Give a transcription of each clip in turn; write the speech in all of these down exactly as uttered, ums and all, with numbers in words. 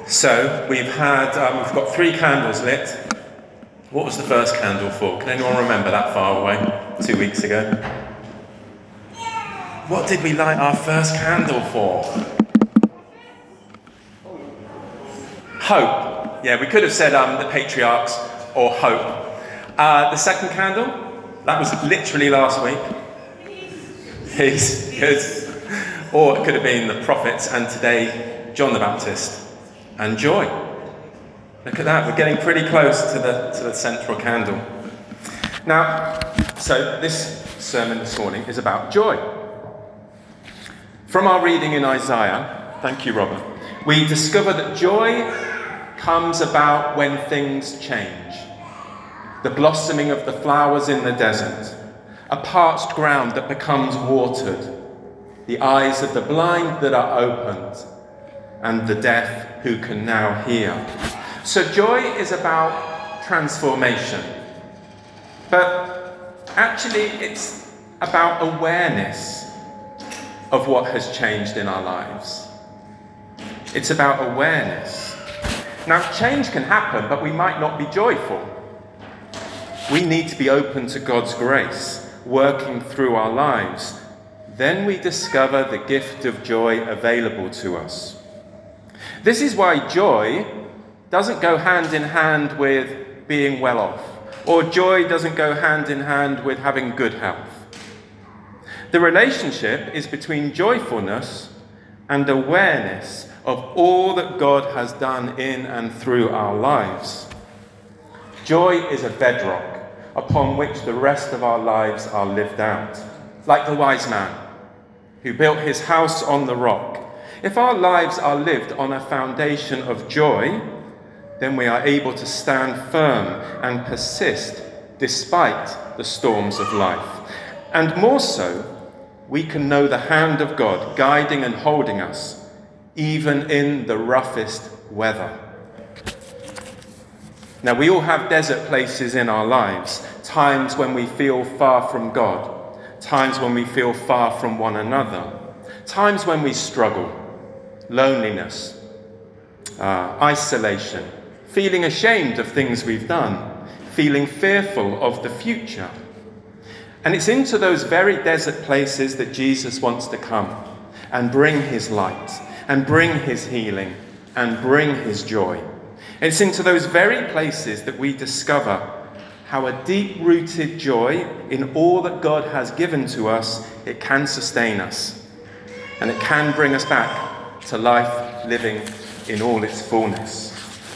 So we've had, um, we've got three candles lit. What was the first candle for? Can anyone remember that far away? Two weeks ago. What did we light our first candle for? Hope. Yeah, we could have said um, the patriarchs or hope. Uh, the second candle, that was literally last week. Peace. Good. Or it could have been the prophets, and today John the Baptist. And joy. Look at that, we're getting pretty close to the to the central candle. Now, so this sermon this morning is about joy. From our reading in Isaiah, thank you, Robert, we discover that joy comes about when things change. The blossoming of the flowers in the desert, a parched ground that becomes watered, the eyes of the blind that are opened, and the deaf who can now hear. So joy is about transformation. But actually it's about awareness of what has changed in our lives. It's about awareness. Now change can happen, but we might not be joyful. We need to be open to God's grace, working through our lives. Then we discover the gift of joy available to us. This is why joy doesn't go hand in hand with being well off, or joy doesn't go hand in hand with having good health. The relationship is between joyfulness and awareness of all that God has done in and through our lives. Joy is a bedrock upon which the rest of our lives are lived out, like the wise man who built his house on the rock. If our lives are lived on a foundation of joy, then we are able to stand firm and persist despite the storms of life. And more so, we can know the hand of God guiding and holding us, even in the roughest weather. Now, we all have desert places in our lives, times when we feel far from God, times when we feel far from one another, times when we struggle. Loneliness, uh, isolation, feeling ashamed of things we've done, feeling fearful of the future. And it's into those very desert places that Jesus wants to come and bring his light, and bring his healing, and bring his joy. It's into those very places that we discover how a deep-rooted joy in all that God has given to us, it can sustain us, and it can bring us back to life living in all its fullness.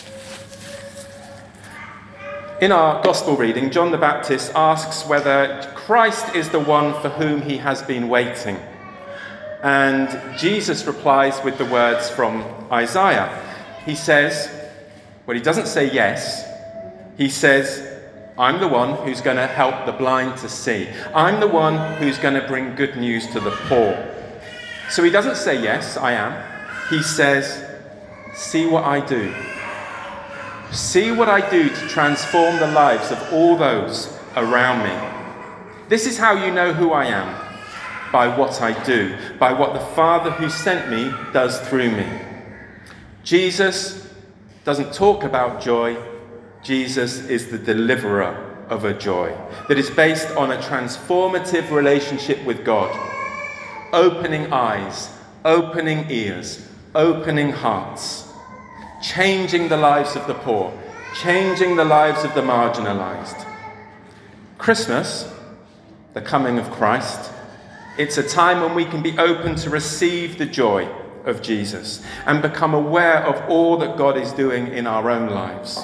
In our gospel reading, John the Baptist asks whether Christ is the one for whom he has been waiting. And Jesus replies with the words from Isaiah. He says, well, he doesn't say yes. He says, I'm the one who's going to help the blind to see. I'm the one who's going to bring good news to the poor. So he doesn't say yes, I am. He says, see what I do. See what I do to transform the lives of all those around me. This is how you know who I am, by what I do, by what the Father who sent me does through me. Jesus doesn't talk about joy. Jesus is the deliverer of a joy that is based on a transformative relationship with God. Opening eyes, opening ears, opening hearts, changing the lives of the poor, changing the lives of the marginalized. Christmas, the coming of Christ, it's a time when we can be open to receive the joy of Jesus and become aware of all that God is doing in our own lives.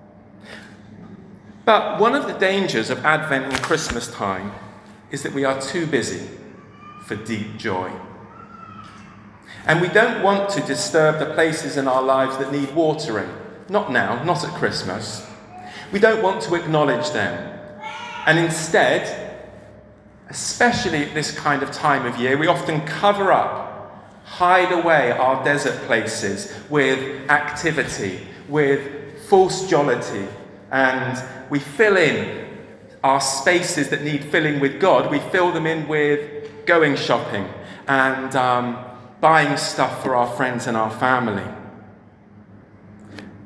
But one of the dangers of Advent and Christmas time is that we are too busy for deep joy. And we don't want to disturb the places in our lives that need watering. Not now, not at Christmas. We don't want to acknowledge them. And instead, especially at this kind of time of year, we often cover up, hide away our desert places with activity, with false jollity, and we fill in our spaces that need filling with God. We fill them in with going shopping and um, buying stuff for our friends and our family.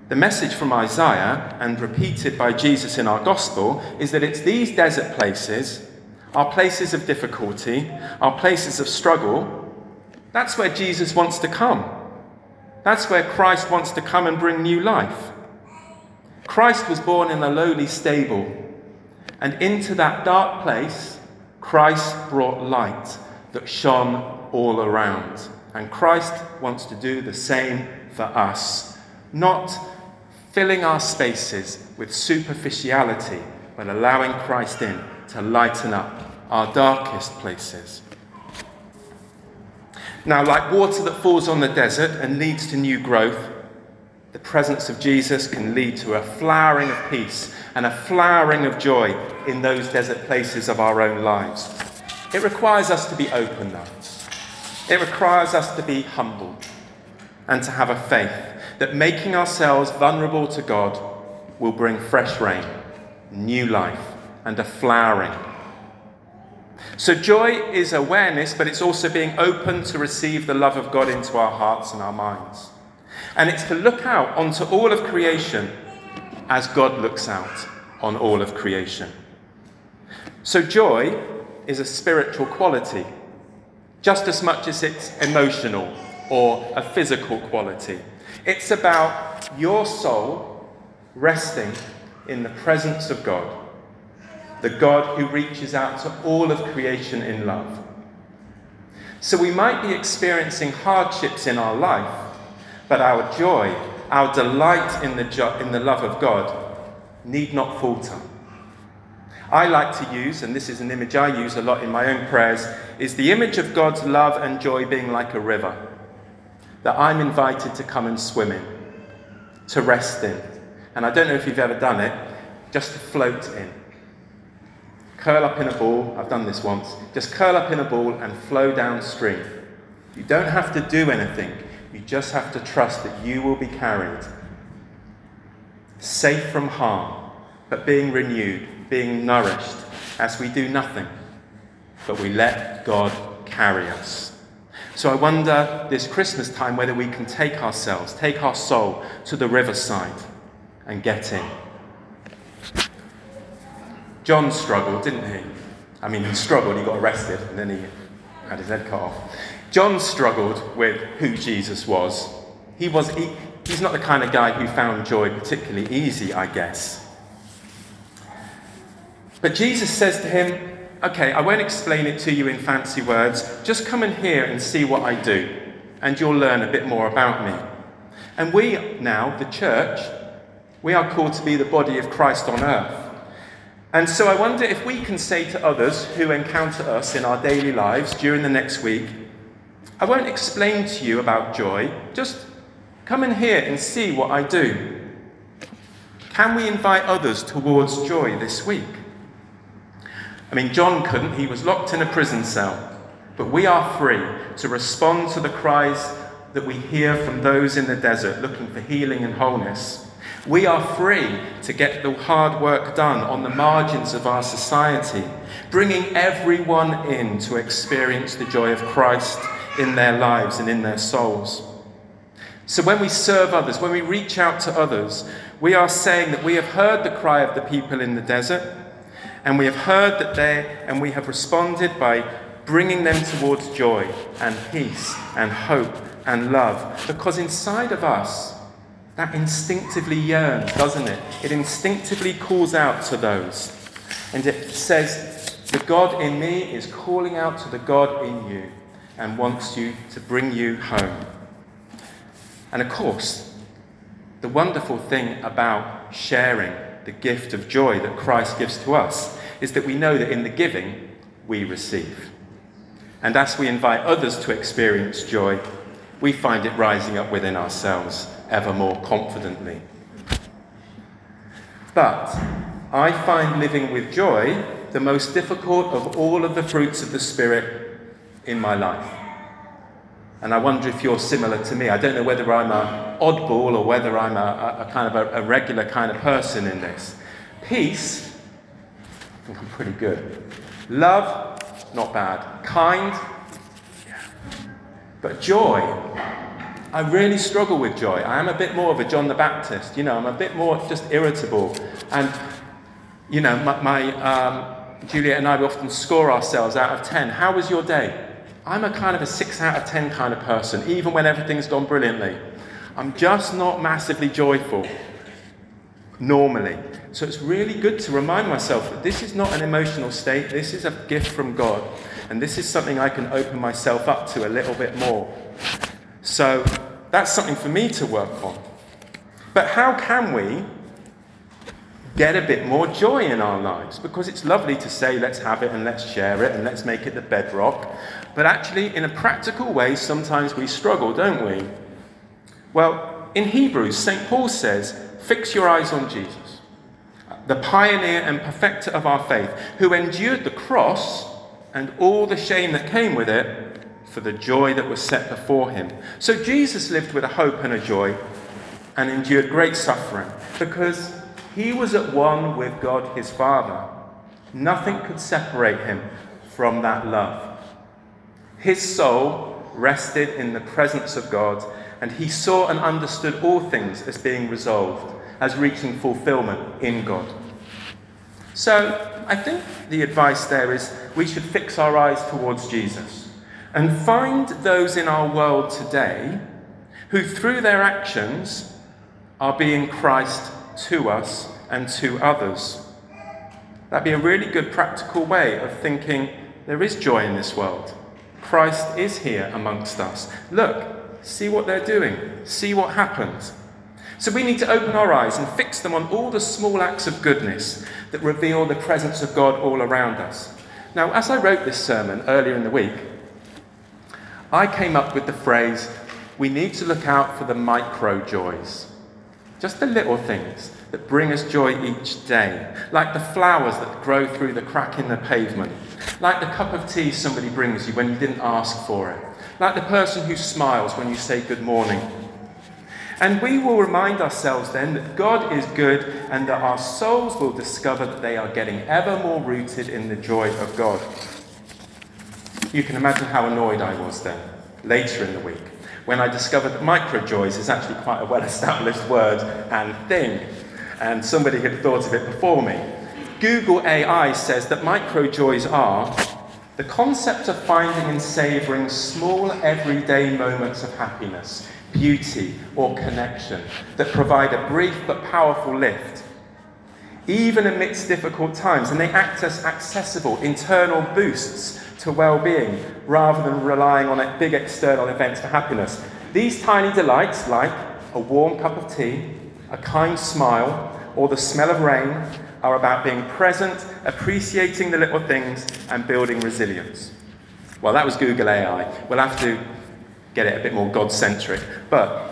The message from Isaiah, and repeated by Jesus in our gospel, is that it's these desert places, our places of difficulty, our places of struggle, that's where Jesus wants to come. That's where Christ wants to come and bring new life. Christ was born in a lowly stable, and into that dark place, Christ brought light that shone all around. And Christ wants to do the same for us, not filling our spaces with superficiality, but allowing Christ in to lighten up our darkest places. Now, like water that falls on the desert and leads to new growth, the presence of Jesus can lead to a flowering of peace and a flowering of joy in those desert places of our own lives. It requires us to be open, though. It requires us to be humble and to have a faith that making ourselves vulnerable to God will bring fresh rain, new life, and a flowering. So joy is awareness, but it's also being open to receive the love of God into our hearts and our minds. And it's to look out onto all of creation as God looks out on all of creation. So joy is a spiritual quality, just as much as it's emotional or a physical quality. It's about your soul resting in the presence of God, the God who reaches out to all of creation in love. So we might be experiencing hardships in our life, but our joy, our delight in the, jo- in the love of God need not falter. I like to use, and this is an image I use a lot in my own prayers, is the image of God's love and joy being like a river that I'm invited to come and swim in, to rest in. And I don't know if you've ever done it, just to float in. Curl up in a ball, I've done this once, just curl up in a ball and flow downstream. You don't have to do anything, you just have to trust that you will be carried. Safe from harm, but being renewed, being nourished, as we do nothing, but we let God carry us. So I wonder this Christmas time whether we can take ourselves, take our soul to the riverside and get in. John struggled, didn't he? I mean, he struggled, he got arrested, and then he had his head cut off. John struggled with who Jesus was. He was he, he's not the kind of guy who found joy particularly easy, I guess. But Jesus says to him, okay, I won't explain it to you in fancy words. Just come and hear and see what I do, and you'll learn a bit more about me. And we now, the church, we are called to be the body of Christ on earth. And so I wonder if we can say to others who encounter us in our daily lives during the next week, I won't explain to you about joy, just come and hear and see what I do. Can we invite others towards joy this week? I mean, John couldn't, he was locked in a prison cell, but we are free to respond to the cries that we hear from those in the desert looking for healing and wholeness. We are free to get the hard work done on the margins of our society, bringing everyone in to experience the joy of Christ in their lives and in their souls. So when we serve others, when we reach out to others, we are saying that we have heard the cry of the people in the desert, and we have heard that they, and we have responded by bringing them towards joy and peace and hope and love. Because inside of us, that instinctively yearns, doesn't it? It instinctively calls out to those. And it says, the God in me is calling out to the God in you and wants you to bring you home. And of course, the wonderful thing about sharing the gift of joy that Christ gives to us is that we know that in the giving, we receive. And as we invite others to experience joy, we find it rising up within ourselves ever more confidently. But I find living with joy the most difficult of all of the fruits of the Spirit in my life. And I wonder if you're similar to me. I don't know whether I'm an oddball or whether I'm a, a, a kind of a, a regular kind of person in this. Peace, I think I'm pretty good. Love, not bad. Kind, yeah. But joy, I really struggle with joy. I am a bit more of a John the Baptist. You know, I'm a bit more just irritable. And, you know, my, my um, Juliet and I we often score ourselves out of ten. How was your day? I'm a kind of a six out of ten kind of person, even when everything's gone brilliantly. I'm just not massively joyful, normally. So it's really good to remind myself that this is not an emotional state, this is a gift from God, and this is something I can open myself up to a little bit more. So that's something for me to work on. But how can we get a bit more joy in our lives? Because it's lovely to say, let's have it and let's share it and let's make it the bedrock. But actually, in a practical way, sometimes we struggle, don't we? Well, in Hebrews, Saint Paul says, fix your eyes on Jesus, the pioneer and perfecter of our faith, who endured the cross and all the shame that came with it for the joy that was set before him. So Jesus lived with a hope and a joy and endured great suffering because he was at one with God his Father. Nothing could separate him from that love. His soul rested in the presence of God, and he saw and understood all things as being resolved, as reaching fulfillment in God. So I think the advice there is we should fix our eyes towards Jesus and find those in our world today who through their actions are being Christ to us and to others. That'd be a really good practical way of thinking there is joy in this world. Christ is here amongst us. Look, see what they're doing. See what happens. So we need to open our eyes and fix them on all the small acts of goodness that reveal the presence of God all around us. Now, as I wrote this sermon earlier in the week, I came up with the phrase, we need to look out for the micro joys. Just the little things that bring us joy each day, like the flowers that grow through the crack in the pavement, like the cup of tea somebody brings you when you didn't ask for it, like the person who smiles when you say good morning. And we will remind ourselves then that God is good and that our souls will discover that they are getting ever more rooted in the joy of God. You can imagine how annoyed I was then, later in the week, when I discovered that micro-joys is actually quite a well-established word and thing, and somebody had thought of it before me. Google A I says that micro-joys are the concept of finding and savouring small everyday moments of happiness, beauty or connection that provide a brief but powerful lift, even amidst difficult times, and they act as accessible internal boosts to well-being rather than relying on big external events for happiness. These tiny delights, like a warm cup of tea, a kind smile, or the smell of rain, are about being present, appreciating the little things, and building resilience. Well, that was Google A I. We'll have to get it a bit more God-centric. But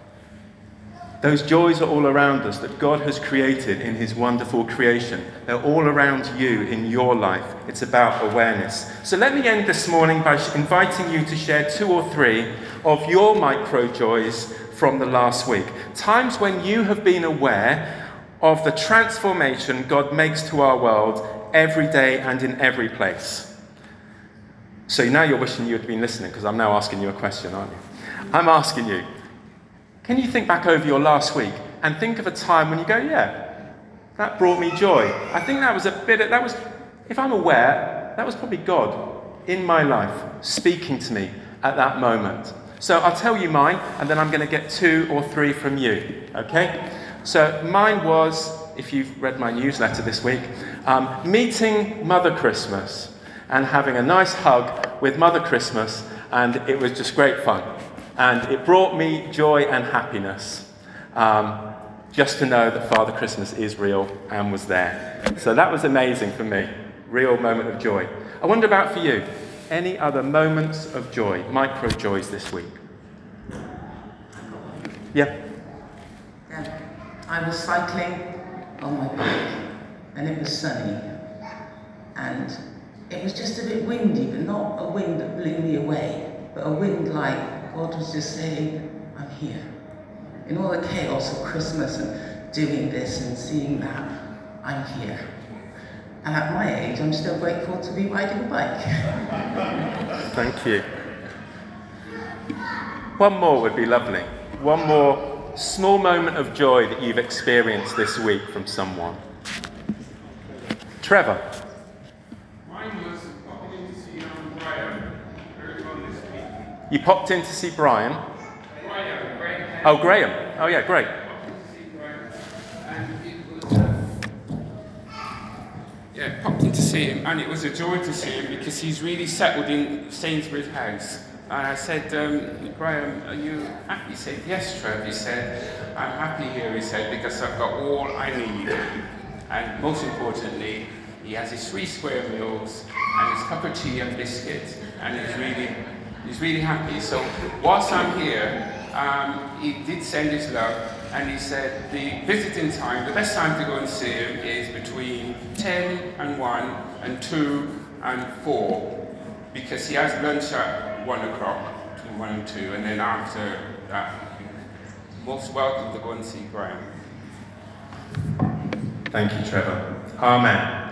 those joys are all around us that God has created in his wonderful creation. They're all around you in your life. It's about awareness. So let me end this morning by inviting you to share two or three of your micro joys from the last week. Times when you have been aware of the transformation God makes to our world every day and in every place. So now you're wishing you had been listening because I'm now asking you a question, aren't you? I'm asking you, can you think back over your last week and think of a time when you go, yeah, that brought me joy. I think that was a bit, of, that was, if I'm aware, that was probably God in my life speaking to me at that moment. So I'll tell you mine, and then I'm going to get two or three from you, okay? So mine was, if you've read my newsletter this week, um, meeting Mother Christmas and having a nice hug with Mother Christmas, and it was just great fun. And it brought me joy and happiness, um, just to know that Father Christmas is real and was there. So that was amazing for me, real moment of joy. I wonder about for you, any other moments of joy, micro joys this week? Yeah? Yeah. I was cycling on my bike, and it was sunny, and it was just a bit windy, but not a wind that blew me away, but a wind like God was just saying, I'm here. In all the chaos of Christmas and doing this and seeing that, I'm here. And at my age, I'm still grateful to be riding a bike. Thank you. One more would be lovely. One more small moment of joy that you've experienced this week from someone. Trevor. Mine was popping in to see um, Brian earlier on this week. You popped in to see Brian. Brian, Graham. Oh, Graham. Oh, yeah, great. Popped in to see Brian. And it was, uh, yeah, popped in to see him, and it was a joy to see him because he's really settled in Sainsbury's house. And I said, um, Graham, are you happy? He said, yes, Trev. He said, I'm happy here, he said, because I've got all I need. And most importantly, he has his three square meals and his cup of tea and biscuit, and he's really, he's really happy. So whilst I'm here, um, he did send his love, and he said the visiting time, the best time to go and see him is between ten and one and two and four, because he has lunch at one o'clock, between one and two, and then after that, most welcome to go and see Graham. Thank you, Trevor. Amen.